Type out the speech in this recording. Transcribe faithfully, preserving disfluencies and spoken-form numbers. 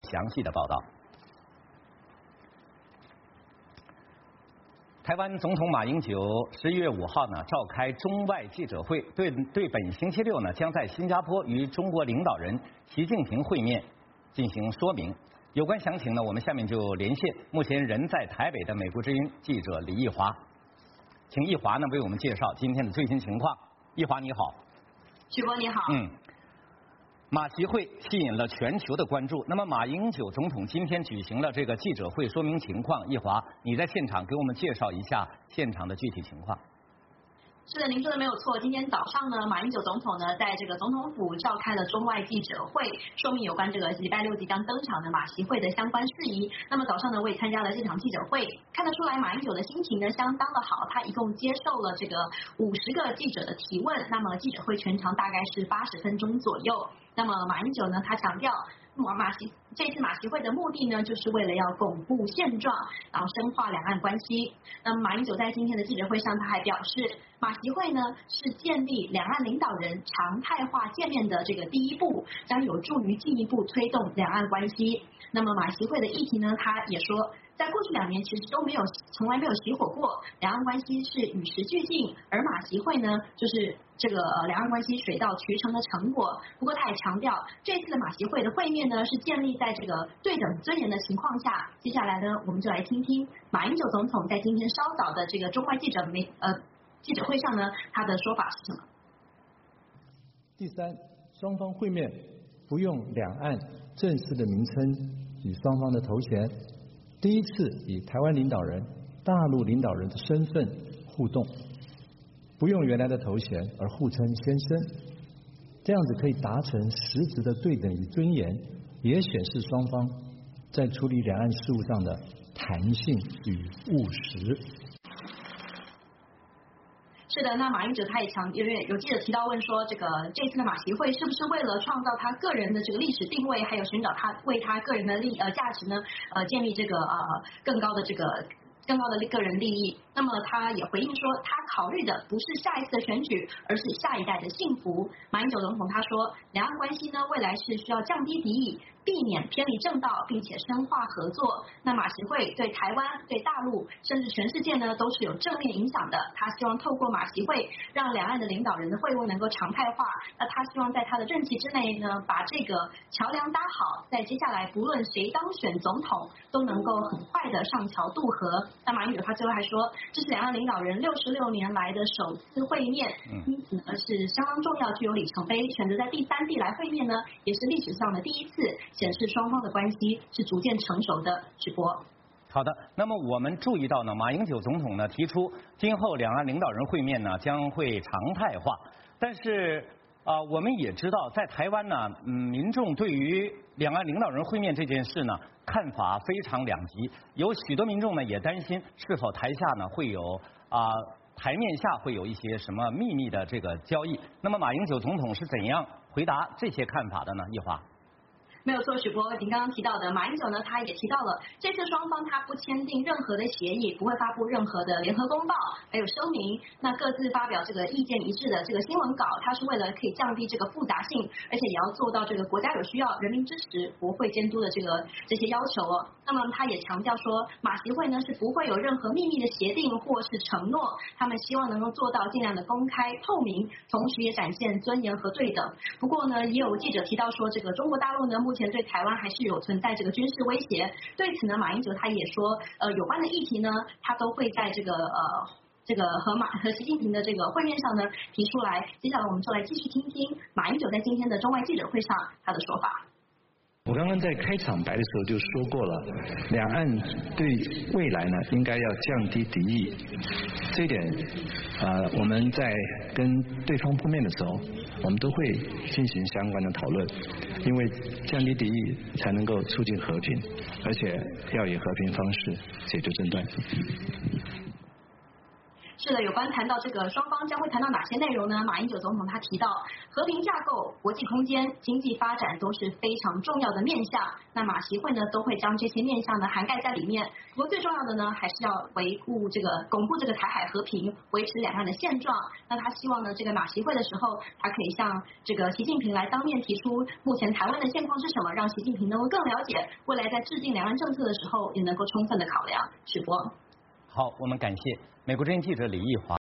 详细的报道。台湾总统马英九十一月五号呢召开中外记者会，对对本星期六呢将在新加坡与中国领导人习近平会面进行说明。有关详情呢，我们下面就连线目前人在台北的美国之音记者李奕华，请奕华呢为我们介绍今天的最新情况。奕华你好。 许博你好。 嗯。马习会吸引了全球的关注。那么，马英九总统今天举行了这个记者会，说明情况。奕华，你在现场给我们介绍一下现场的具体情况。 是的，您说的没有错。今天早上呢，马英九总统呢在这个总统府召开了中外记者会，说明有关这个礼拜六即将登场的马习会的相关事宜。那么早上呢，我也参加了这场记者会，看得出来马英九的心情呢相当的好。他一共接受了这个五十个记者的提问，那么记者会全长大概是八十分钟左右。那么马英九呢，他强调。马习这次马习会的目的呢，就是为了要巩固现状，然后深化两岸关系。那么马英九在今天的记者会上，他还表示，马习会呢是建立两岸领导人常态化见面的这个第一步，将有助于进一步推动两岸关系。那么马习会的议题呢，他也说。在过去两年，其实都没有，从来没有熄火过。两岸关系是与时俱进，而马习会呢，就是这个两岸关系水到渠成的成果。不过，他也强调，这次的马习会的会面呢，是建立在这个对等尊严的情况下。接下来呢，我们就来听听马英九总统在今天稍早的这个中外记者媒呃记者会上呢，他的说法是什么？ 第三，双方会面不用两岸正式的名称与双方的头衔。第一次以台湾领导人、大陆领导人的身份互动，不用原来的头衔而互称先生，这样子可以达成实质的对等与尊严，也显示双方在处理两岸事务上的弹性与务实。 是的，那马英九他也强，有有记者提到问说，这个这次的马习会是不是为了创造他个人的这个历史定位，还有寻找他为他个人的利呃价值呢？呃，建立这个呃更高的这个更高的个人利益。那么他也回应说，他考虑的不是下一次的选举，而是下一代的幸福。马英九总统他说，两岸关系呢，未来是需要降低敌意，避免偏离正道，并且深化合作。那马习会对台湾、对大陆，甚至全世界呢，都是有正面影响的。他希望透过马习会，让两岸的领导人的会晤能够常态化。那他希望在他的任期之内呢，把这个桥梁搭好，在接下来不论谁当选总统，都能够很快的上桥渡河。那马英九他最后还说，这是两岸领导人六十六年来的首次会面，因此呢是相当重要，具有里程碑。选择在第三地来会面呢，也是历史上的第一次，显示双方的关系是逐渐成熟的。直播。 好的，那么我们注意到呢，马英九总统呢提出，今后两岸领导人会面呢将会常态化，但是啊、呃，我们也知道，在台湾呢，嗯，民众对于两岸领导人会面这件事呢，看法非常两极，有许多民众呢也担心，是否台下呢会有啊、呃、台面下会有一些什么秘密的这个交易。那么马英九总统是怎样回答这些看法的呢？奕华。 没有错，许博，您刚刚提到的马英九呢，他也提到了这次双方他不签订任何的协议，不会发布任何的联合公报，还有声明，那各自发表这个意见一致的这个新闻稿，他是为了可以降低这个复杂性，而且也要做到这个国家有需要、人民支持、国会监督的这个这些要求哦。那么他也强调说，马习会呢是不会有任何秘密的协定或是承诺，他们希望能够做到尽量的公开透明，同时也展现尊严和对等。不过呢，也有记者提到说，这个中国大陆呢目前对台湾还是有存在这个军事威胁。对此呢，马英九他也说，呃，有关的议题呢，他都会在这个呃这个和马和习近平的这个会面上呢提出来。接下来我们就来继续听听马英九在今天的中外记者会上他的说法。 我刚刚在开场白的时候就说过了，两岸对未来呢应该要降低敌意，这一点呃我们在跟对方碰面的时候，我们都会进行相关的讨论，因为降低敌意才能够促进和平，而且要以和平方式解决争端。 是的，有关谈到这个双方将会谈到哪些内容呢？马英九总统他提到，和平架构、国际空间、经济发展都是非常重要的面向。那马习会呢都会将这些面向呢涵盖在里面。不过最重要的呢，还是要维护这个巩固这个台海和平，维持两岸的现状。那他希望呢，这个马习会的时候，他可以向这个习近平来当面提出目前台湾的现况是什么，让习近平能够更了解，未来在制定两岸政策的时候也能够充分的考量。直播。 好，我们感谢美国之音记者李毅华。